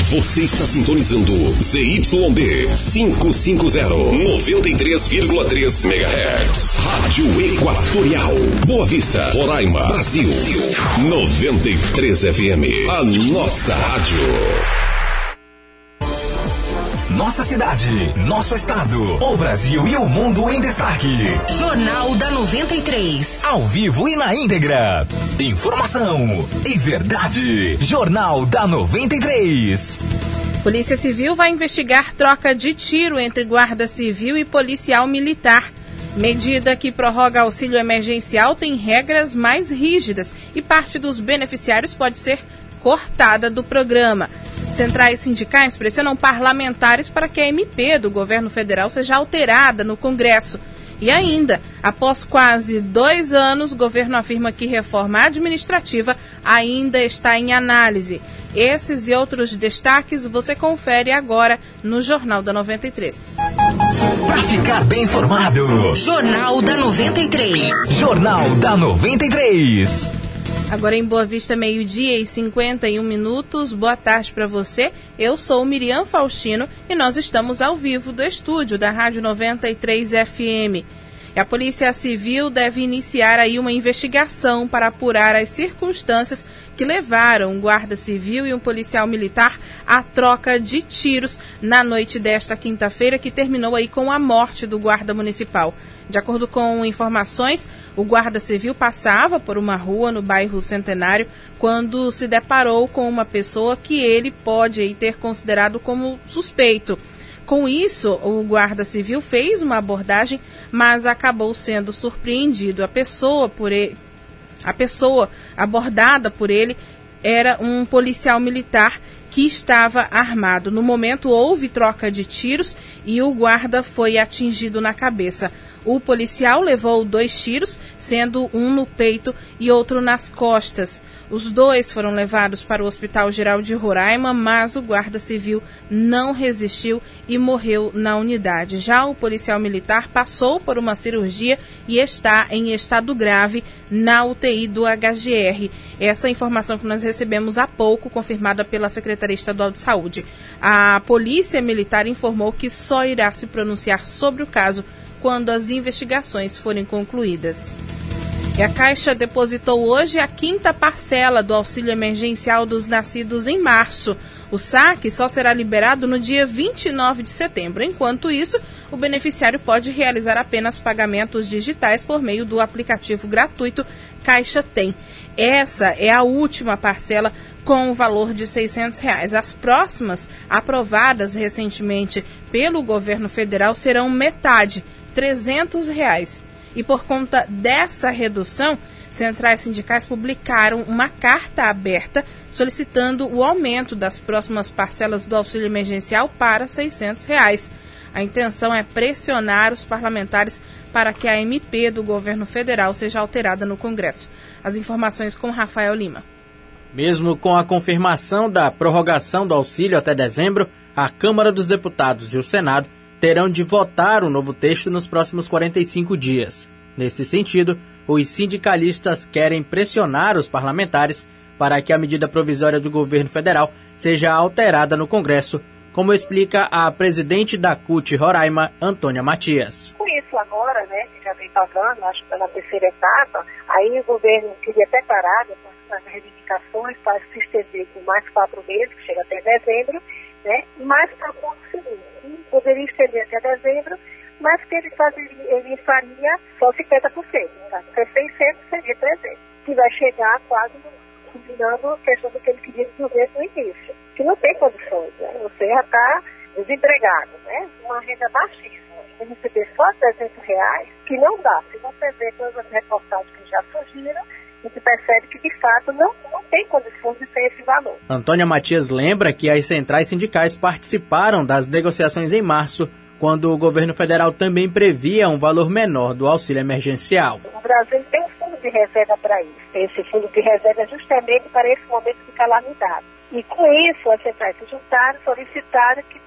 Você está sintonizando ZYD 550, 93,3 MHz. Rádio Equatorial. Boa Vista, Roraima, Brasil. 93 FM. A nossa rádio. Nossa cidade, nosso estado, o Brasil e o mundo em destaque. Jornal da 93. Ao vivo e na íntegra. Informação e verdade. Jornal da 93. Polícia Civil vai investigar troca de tiro entre guarda civil e policial militar. Medida que prorroga auxílio emergencial tem regras mais rígidas e parte dos beneficiários pode ser cortada do programa. Centrais sindicais pressionam parlamentares para que a MP do governo federal seja alterada no Congresso. E ainda, após quase 2 anos, o governo afirma que reforma administrativa ainda está em análise. Esses e outros destaques você confere agora no Jornal da 93. Para ficar bem informado, Jornal da 93. Jornal da 93. Agora em Boa Vista, 12h51. Boa tarde para você. Eu sou Miriam Faustino e nós estamos ao vivo do estúdio da Rádio 93 FM. E a Polícia Civil deve iniciar aí uma investigação para apurar as circunstâncias que levaram um guarda civil e um policial militar à troca de tiros na noite desta quinta-feira, que terminou aí com a morte do guarda municipal. De acordo com informações, o guarda civil passava por uma rua no bairro Centenário quando se deparou com uma pessoa que ele pode aí ter considerado como suspeito. Com isso, o guarda civil fez uma abordagem, mas acabou sendo surpreendido. A pessoa abordada por ele era um policial militar que estava armado. No momento, houve troca de tiros e o guarda foi atingido na cabeça. O policial levou 2 tiros, sendo um no peito e outro nas costas. Os 2 foram levados para o Hospital Geral de Roraima, mas o guarda civil não resistiu e morreu na unidade. Já o policial militar passou por uma cirurgia e está em estado grave na UTI do HGR. Essa informação que nós recebemos há pouco, confirmada pela Secretaria Estadual de Saúde. A Polícia Militar informou que só irá se pronunciar sobre o caso quando as investigações forem concluídas. E a Caixa depositou hoje a 5ª parcela do auxílio emergencial dos nascidos em março. O saque só será liberado no dia 29 de setembro. Enquanto isso, o beneficiário pode realizar apenas pagamentos digitais por meio do aplicativo gratuito Caixa Tem. Essa é a última parcela com o valor de R$ 600. As próximas, aprovadas recentemente pelo governo federal, serão metade, R$ 300. E por conta dessa redução, centrais sindicais publicaram uma carta aberta solicitando o aumento das próximas parcelas do auxílio emergencial para R$ 600. A intenção é pressionar os parlamentares para que a MP do governo federal seja alterada no Congresso. As informações com Rafael Lima. Mesmo com a confirmação da prorrogação do auxílio até dezembro, a Câmara dos Deputados e o Senado terão de votar o novo texto nos próximos 45 dias. Nesse sentido, os sindicalistas querem pressionar os parlamentares para que a medida provisória do governo federal seja alterada no Congresso, como explica a presidente da CUT Roraima, Antônia Matias. Com isso agora, que já vem pagando, acho que na 3ª etapa, aí o governo queria até parar as reivindicações para se estender por mais 4 meses, que chega até dezembro, e mais para o ponto seguinte. Poderia estender até dezembro, mas que ele faria só 50%. Tá? Se é 600, seria 300. Que vai chegar quase combinando a questão do que ele queria dizer no início. Que não tem condições, Você já está desempregado, uma renda baixíssima. Você receber só R$300, que não dá. Se você vê todas as reportagens que já surgiram, a gente percebe que, de fato, não tem condições de ter esse valor. Antônia Matias lembra que as centrais sindicais participaram das negociações em março, quando o governo federal também previa um valor menor do auxílio emergencial. O Brasil tem um fundo de reserva para isso. Esse fundo de reserva é justamente para esse momento de calamidade. E com isso, as centrais se juntaram, solicitaram que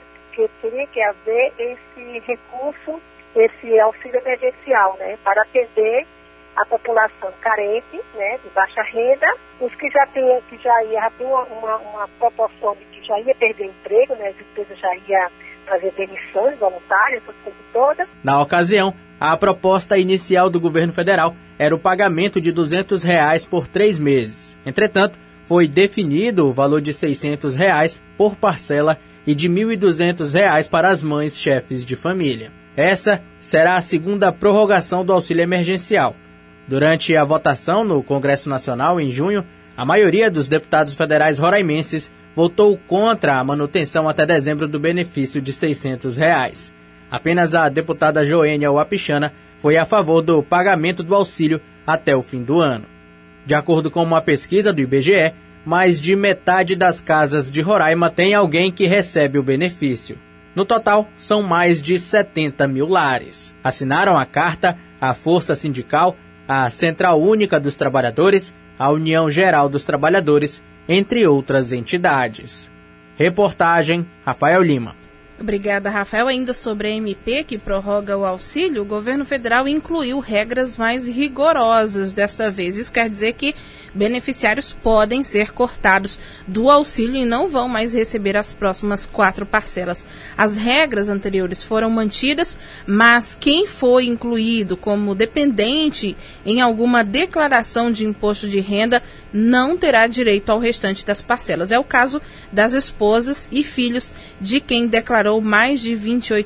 teria que haver esse recurso, esse auxílio emergencial, para atender a população carente, de baixa renda, os que já tinham uma proporção de que já ia perder o emprego, né? As empresas já iam fazer demissões voluntárias, essa coisa toda. Na ocasião, a proposta inicial do governo federal era o pagamento de R$ 200 por 3 meses. Entretanto, foi definido o valor de R$ 600 por parcela e de R$ 1.200 para as mães chefes de família. Essa será a segunda prorrogação do auxílio emergencial. Durante a votação no Congresso Nacional, em junho, a maioria dos deputados federais roraimenses votou contra a manutenção até dezembro do benefício de R$ 600. Apenas a deputada Joênia Wapichana foi a favor do pagamento do auxílio até o fim do ano. De acordo com uma pesquisa do IBGE, mais de metade das casas de Roraima tem alguém que recebe o benefício. No total, são mais de 70 mil lares. Assinaram a carta a Força Sindical, a Central Única dos Trabalhadores, a União Geral dos Trabalhadores, entre outras entidades. Reportagem Rafael Lima. Obrigada, Rafael. Ainda sobre a MP que prorroga o auxílio, o governo federal incluiu regras mais rigorosas desta vez. Isso quer dizer que beneficiários podem ser cortados do auxílio e não vão mais receber as próximas 4 parcelas. As regras anteriores foram mantidas, mas quem foi incluído como dependente em alguma declaração de imposto de renda não terá direito ao restante das parcelas. É o caso das esposas e filhos de quem declarou mais de R$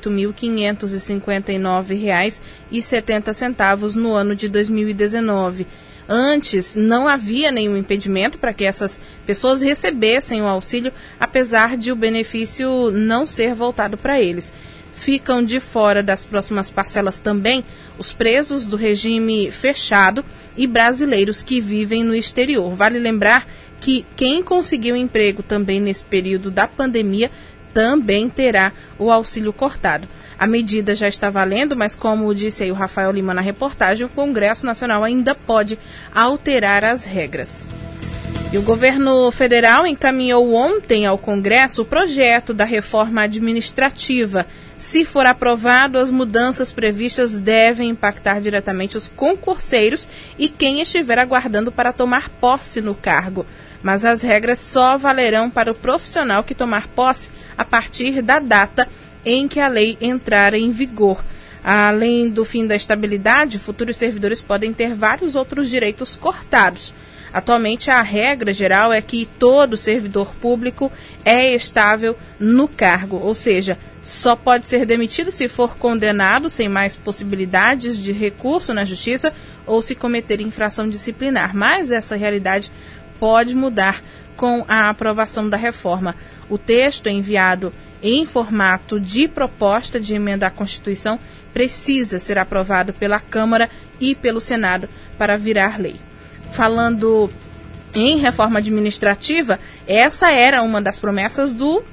28.559,70 no ano de 2019. Antes, não havia nenhum impedimento para que essas pessoas recebessem o auxílio, apesar de o benefício não ser voltado para eles. Ficam de fora das próximas parcelas também os presos do regime fechado e brasileiros que vivem no exterior. Vale lembrar que quem conseguiu emprego também nesse período da pandemia também terá o auxílio cortado. A medida já está valendo, mas como disse aí o Rafael Lima na reportagem, o Congresso Nacional ainda pode alterar as regras. E o governo federal encaminhou ontem ao Congresso o projeto da reforma administrativa. Se for aprovado, as mudanças previstas devem impactar diretamente os concurseiros e quem estiver aguardando para tomar posse no cargo. Mas as regras só valerão para o profissional que tomar posse a partir da data em que a lei entrar em vigor. Além do fim da estabilidade, futuros servidores podem ter vários outros direitos cortados. Atualmente, a regra geral é que todo servidor público é estável no cargo, ou seja, só pode ser demitido se for condenado sem mais possibilidades de recurso na justiça ou se cometer infração disciplinar. Mas essa realidade pode mudar com a aprovação da reforma. O texto enviado em formato de proposta de emenda à Constituição precisa ser aprovado pela Câmara e pelo Senado para virar lei. Falando em reforma administrativa, essa era uma das promessas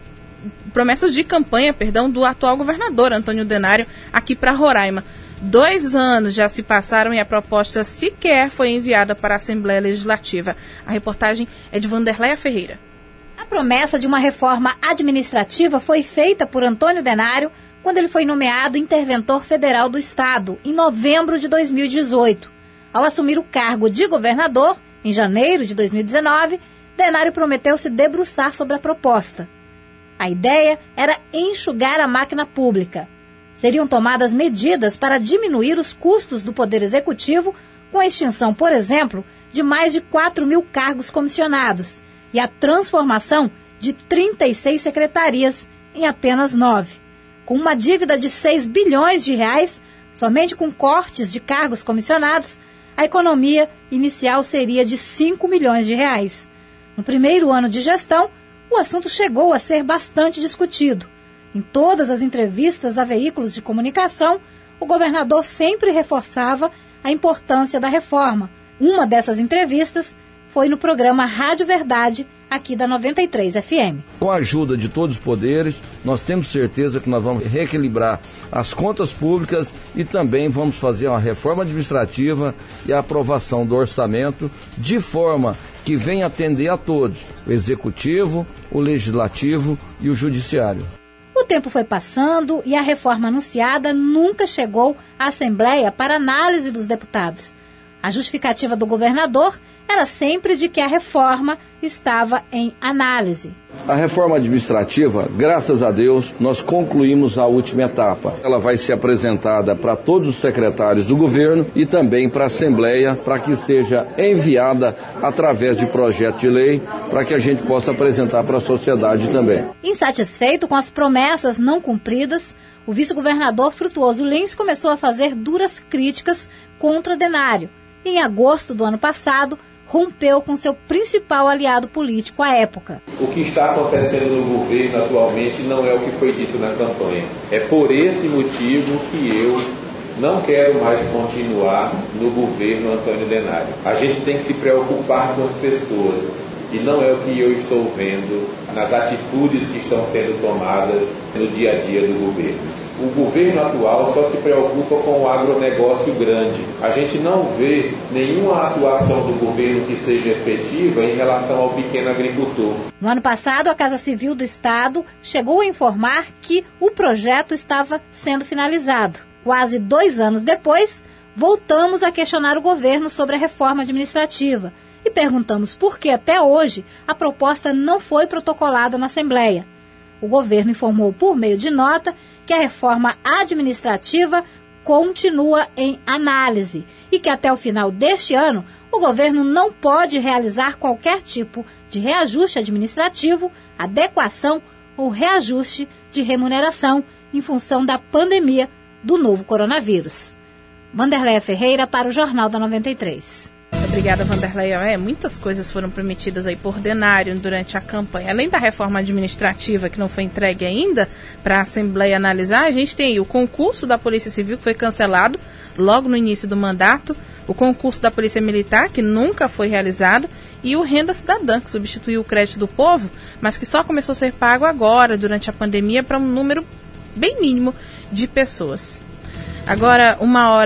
de campanha, do atual governador Antônio Denário aqui para Roraima. 2 anos já se passaram e a proposta sequer foi enviada para a Assembleia Legislativa. A reportagem é de Vanderleia Ferreira. A promessa de uma reforma administrativa foi feita por Antônio Denário quando ele foi nomeado interventor federal do Estado, em novembro de 2018. Ao assumir o cargo de governador, em janeiro de 2019, Denário prometeu se debruçar sobre a proposta. A ideia era enxugar a máquina pública. Seriam tomadas medidas para diminuir os custos do Poder Executivo, com a extinção, por exemplo, de mais de 4 mil cargos comissionados e a transformação de 36 secretarias em apenas 9. Com uma dívida de 6 bilhões de reais, somente com cortes de cargos comissionados, a economia inicial seria de 5 milhões de reais. No primeiro ano de gestão, o assunto chegou a ser bastante discutido. Em todas as entrevistas a veículos de comunicação, o governador sempre reforçava a importância da reforma. Uma dessas entrevistas foi no programa Rádio Verdade, aqui da 93 FM. Com a ajuda de todos os poderes, nós temos certeza que nós vamos reequilibrar as contas públicas e também vamos fazer uma reforma administrativa e a aprovação do orçamento de forma que venha atender a todos, o Executivo, o Legislativo e o Judiciário. O tempo foi passando e a reforma anunciada nunca chegou à Assembleia para análise dos deputados. A justificativa do governador era sempre de que a reforma estava em análise. A reforma administrativa, graças a Deus, nós concluímos a última etapa. Ela vai ser apresentada para todos os secretários do governo e também para a Assembleia, para que seja enviada através de projeto de lei, para que a gente possa apresentar para a sociedade também. Insatisfeito com as promessas não cumpridas, o vice-governador Frutuoso Lins começou a fazer duras críticas contra Denário. Em agosto do ano passado, rompeu com seu principal aliado político à época. O que está acontecendo no governo atualmente não é o que foi dito na campanha. É por esse motivo que eu não quero mais continuar no governo Antônio Denário. A gente tem que se preocupar com as pessoas e não é o que eu estou vendo nas atitudes que estão sendo tomadas no dia a dia do governo. O governo atual só se preocupa com o agronegócio grande. A gente não vê nenhuma atuação do governo que seja efetiva em relação ao pequeno agricultor. No ano passado, a Casa Civil do Estado chegou a informar que o projeto estava sendo finalizado. Quase 2 anos depois, voltamos a questionar o governo sobre a reforma administrativa e perguntamos por que até hoje a proposta não foi protocolada na Assembleia. O governo informou por meio de nota que a reforma administrativa continua em análise e que até o final deste ano o governo não pode realizar qualquer tipo de reajuste administrativo, adequação ou reajuste de remuneração em função da pandemia do novo coronavírus. Vanderleia Ferreira para o Jornal da 93. Obrigada, Vanderleia. Muitas coisas foram prometidas aí por Denário durante a campanha. Além da reforma administrativa que não foi entregue ainda para a Assembleia analisar, a gente tem aí o concurso da Polícia Civil que foi cancelado logo no início do mandato, o concurso da Polícia Militar que nunca foi realizado e o Renda Cidadã, que substituiu o Crédito do Povo, mas que só começou a ser pago agora, durante a pandemia, para um número bem mínimo de pessoas. Agora,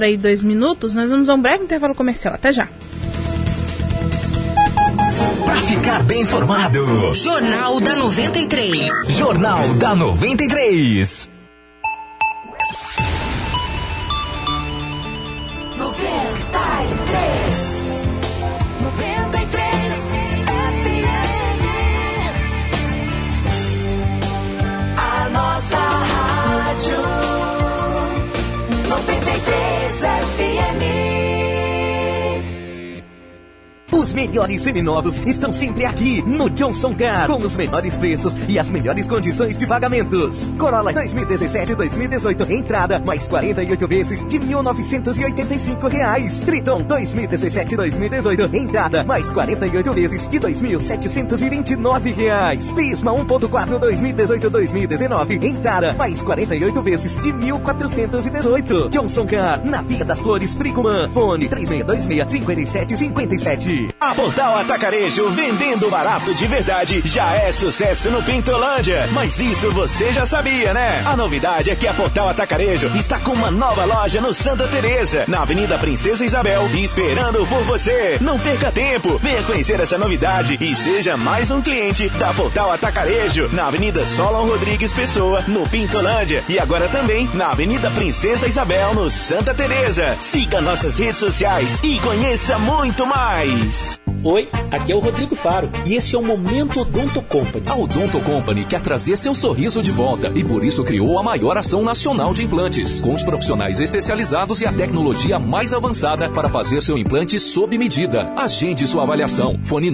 1h02, nós vamos a um breve intervalo comercial. Até já! Para ficar bem informado, Jornal da 93. Jornal da 93. 93 FM. A nossa rádio 93 FM. Os melhores seminovos estão sempre aqui no Johnson Car, com os menores preços e as melhores condições de pagamentos. Corolla 2017 e 2018, entrada mais 48 vezes de R$ 1.985. Triton 2017 e 2018, entrada mais 48 vezes de R$ 2.729. Prisma 1.4 2018-2019, entrada mais 48 vezes de R$ 1.418. Johnson Car, na Via das Flores, Bricumã. Fone 3626-5757. A Portal Atacarejo, vendendo barato de verdade, já é sucesso no Pintolândia. Mas isso você já sabia, né? A novidade é que a Portal Atacarejo está com uma nova loja no Santa Teresa, na Avenida Princesa Isabel, esperando por você. Não perca tempo, venha conhecer essa novidade e seja mais um cliente da Portal Atacarejo, na Avenida Solon Rodrigues Pessoa, no Pintolândia, e agora também na Avenida Princesa Isabel, no Santa Teresa. Siga nossas redes sociais e conheça muito mais. Oi, aqui é o Rodrigo Faro e esse é o Momento Odonto Company. A Odonto Company quer trazer seu sorriso de volta e por isso criou a maior ação nacional de implantes, com os profissionais especializados e a tecnologia mais avançada para fazer seu implante sob medida. Agende sua avaliação. Fone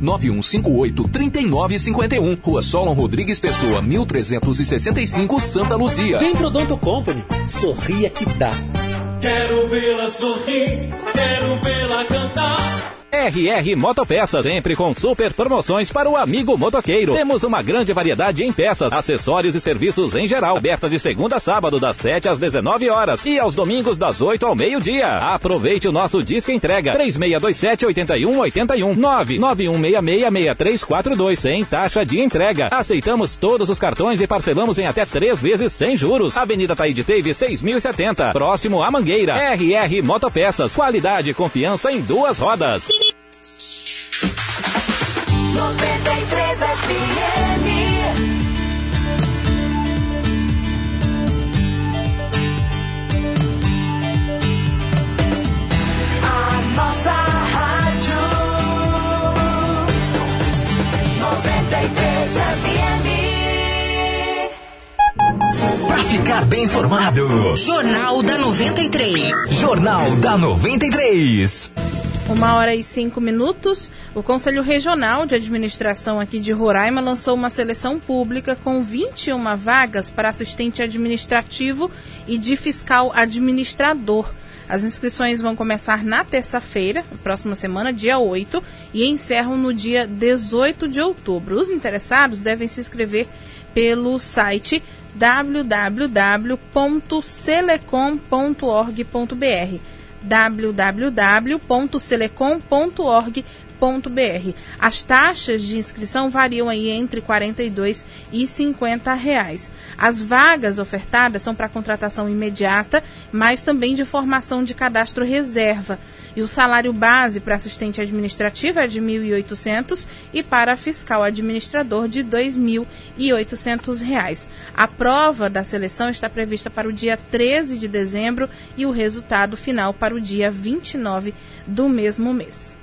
99158-3951. Rua Solon Rodrigues Pessoa, 1365, Santa Luzia. Vem pro Odonto Company. Sorria que dá. Quero vê-la sorrir, quero vê-la cantar. RR Motopeças, sempre com super promoções para o amigo motoqueiro. Temos uma grande variedade em peças, acessórios e serviços em geral. Aberta de segunda a sábado, das 7 às 19 horas e aos domingos das 8 ao meio-dia. Aproveite o nosso Disque Entrega 3627-8181 991666342, sem taxa de entrega. Aceitamos todos os cartões e parcelamos em até 3 vezes sem juros. Avenida Taíde Teve 6070, próximo à Mangueira. RR Motopeças, qualidade e confiança em 2 rodas. 93 FM. A nossa rádio ficar bem informado. Jornal da 93. Jornal da 93. 1h05. O Conselho Regional de Administração aqui de Roraima lançou uma seleção pública com 21 vagas para assistente administrativo e de fiscal administrador. As inscrições vão começar na terça-feira, próxima semana, dia 8, e encerram no dia 18 de outubro. Os interessados devem se inscrever pelo site www.selecom.org.br www.selecom.org.br. As taxas de inscrição variam aí entre R$ 42 e R$ 50. As vagas ofertadas são para contratação imediata, mas também de formação de cadastro reserva. E o salário base para assistente administrativo é de R$ 1.800 e para fiscal administrador de R$ 2.800. A prova da seleção está prevista para o dia 13 de dezembro e o resultado final para o dia 29 do mesmo mês.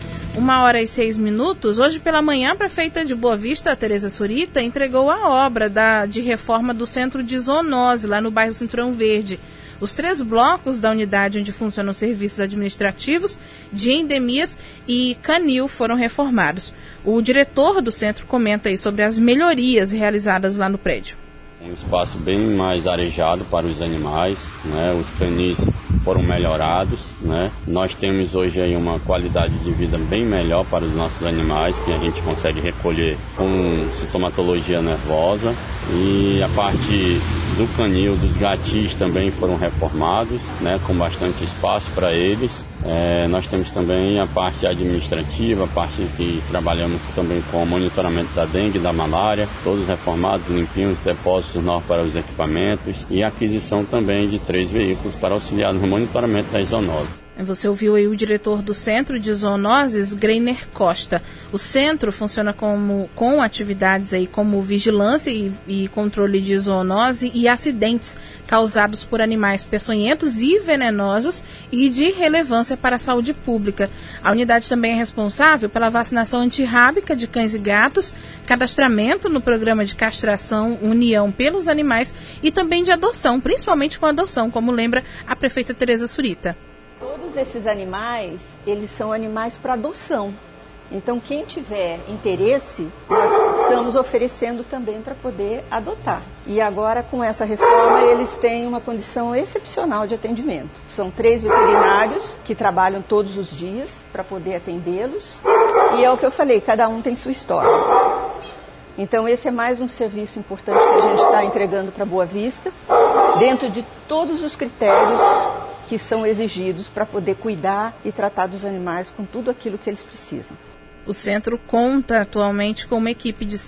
1h06. Hoje pela manhã, a prefeita de Boa Vista, Tereza Surita, entregou a obra de reforma do centro de zoonose, lá no bairro Cinturão Verde. Os 3 blocos da unidade onde funcionam os serviços administrativos, de endemias e canil foram reformados. O diretor do centro comenta aí sobre as melhorias realizadas lá no prédio. Um espaço bem mais arejado para os animais, né? Os canis foram melhorados, né? Nós temos hoje aí uma qualidade de vida bem melhor para os nossos animais, que a gente consegue recolher com sintomatologia nervosa. E a parte do canil, dos gatis também foram reformados, né? Com bastante espaço para eles. Nós temos também a parte administrativa, a parte que trabalhamos também com o monitoramento da dengue e da malária, todos reformados, limpinhos, depósitos novos para os equipamentos e a aquisição também de 3 veículos para auxiliar no monitoramento da zoonose. Você ouviu aí o diretor do Centro de Zoonoses, Greiner Costa. O centro funciona com atividades aí como vigilância e controle de zoonose e acidentes causados por animais peçonhentos e venenosos e de relevância para a saúde pública. A unidade também é responsável pela vacinação antirrábica de cães e gatos, cadastramento no programa de castração União pelos Animais e também de adoção, principalmente com adoção, como lembra a prefeita Tereza Surita. Todos esses animais, eles são animais para adoção. Então, quem tiver interesse, nós estamos oferecendo também para poder adotar. E agora, com essa reforma, eles têm uma condição excepcional de atendimento. São 3 veterinários que trabalham todos os dias para poder atendê-los. E é o que eu falei, cada um tem sua história. Então, esse é mais um serviço importante que a gente está entregando para Boa Vista, dentro de todos os critérios que são exigidos para poder cuidar e tratar dos animais com tudo aquilo que eles precisam. O centro conta atualmente com uma equipe de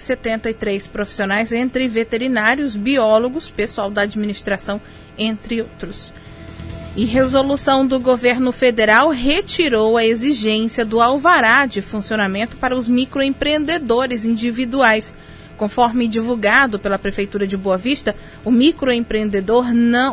173 profissionais, entre veterinários, biólogos, pessoal da administração, entre outros. E resolução do governo federal retirou a exigência do alvará de funcionamento para os microempreendedores individuais. Conforme divulgado pela Prefeitura de Boa Vista, o microempreendedor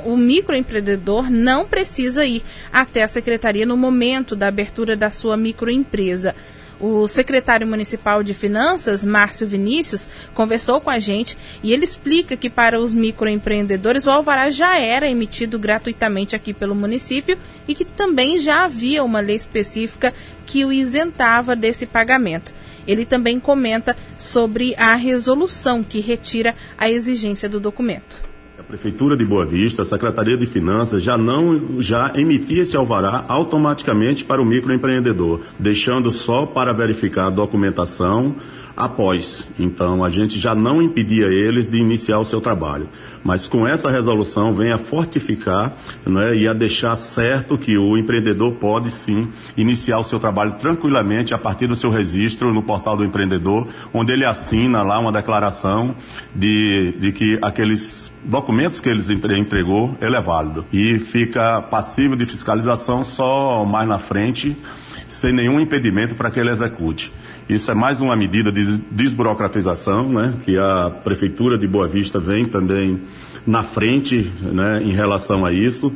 não precisa ir até a Secretaria no momento da abertura da sua microempresa. O secretário municipal de Finanças, Márcio Vinícius, conversou com a gente e ele explica que para os microempreendedores o alvará já era emitido gratuitamente aqui pelo município e que também já havia uma lei específica que o isentava desse pagamento. Ele também comenta sobre a resolução que retira a exigência do documento. A Prefeitura de Boa Vista, a Secretaria de Finanças já emitia esse alvará automaticamente para o microempreendedor, deixando só para verificar a documentação após. Então, a gente já não impedia eles de iniciar o seu trabalho. Mas com essa resolução vem a fortificar, né, e a deixar certo que o empreendedor pode sim iniciar o seu trabalho tranquilamente a partir do seu registro no portal do empreendedor, onde ele assina lá uma declaração de que aqueles documentos que ele entregou, ele é válido. E fica passível de fiscalização só mais na frente, sem nenhum impedimento para que ele execute. Isso é mais uma medida de desburocratização, né, que a Prefeitura de Boa Vista vem também na frente, né, em relação a isso.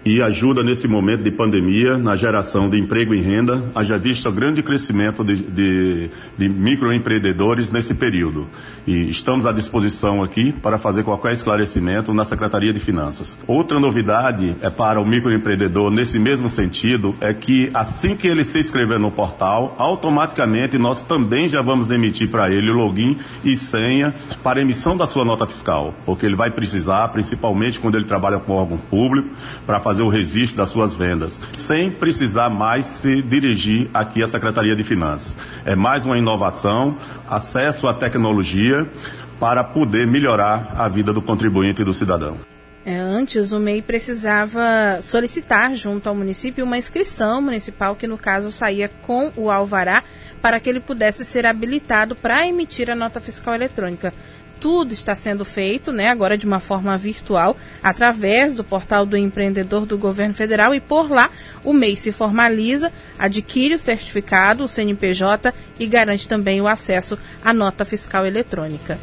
e ajuda nesse momento de pandemia na geração de emprego e renda, haja visto o grande crescimento de microempreendedores nesse período. E estamos à disposição aqui para fazer qualquer esclarecimento na Secretaria de Finanças. Outra novidade para o microempreendedor nesse mesmo sentido é que assim que ele se inscrever no portal, automaticamente nós também já vamos emitir para ele o login e senha para emissão da sua nota fiscal, porque ele vai precisar, principalmente quando ele trabalha com órgão público, para fazer o registro das suas vendas, sem precisar mais se dirigir aqui à Secretaria de Finanças. É mais uma inovação, acesso à tecnologia para poder melhorar a vida do contribuinte e do cidadão. Antes, o MEI precisava solicitar junto ao município uma inscrição municipal, que no caso saía com o alvará, para que ele pudesse ser habilitado para emitir a nota fiscal eletrônica. Tudo está sendo feito, agora de uma forma virtual, através do portal do empreendedor do governo federal, e por lá o MEI se formaliza, adquire o certificado, o CNPJ, e garante também o acesso à nota fiscal eletrônica.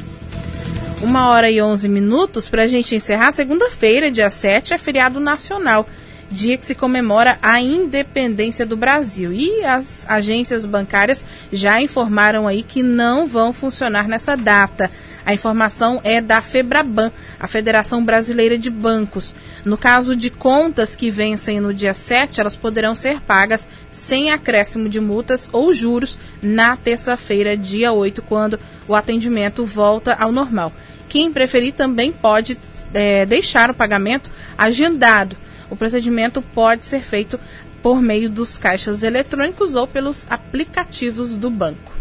1h11 para a gente encerrar. Segunda-feira, dia 7, é feriado nacional, dia que se comemora a independência do Brasil. E as agências bancárias já informaram aí que não vão funcionar nessa data. A informação é da FEBRABAN, a Federação Brasileira de Bancos. No caso de contas que vencem no dia 7, elas poderão ser pagas sem acréscimo de multas ou juros na terça-feira, dia 8, quando o atendimento volta ao normal. Quem preferir também pode deixar o pagamento agendado. O procedimento pode ser feito por meio dos caixas eletrônicos ou pelos aplicativos do banco.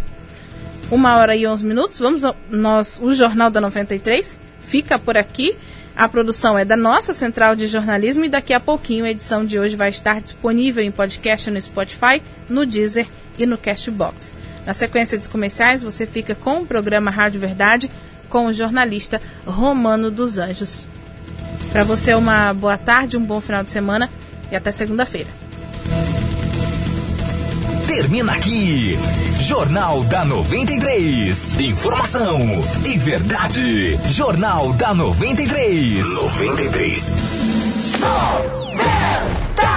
1h11, o Jornal da 93 fica por aqui. A produção é da nossa central de jornalismo e daqui a pouquinho a edição de hoje vai estar disponível em podcast no Spotify, no Deezer e no Castbox. Na sequência dos comerciais, você fica com o programa Rádio Verdade com o jornalista Romano dos Anjos. Para você, uma boa tarde, um bom final de semana e até segunda-feira. Termina aqui, Jornal da 93. Informação e verdade. Jornal da 93. 93.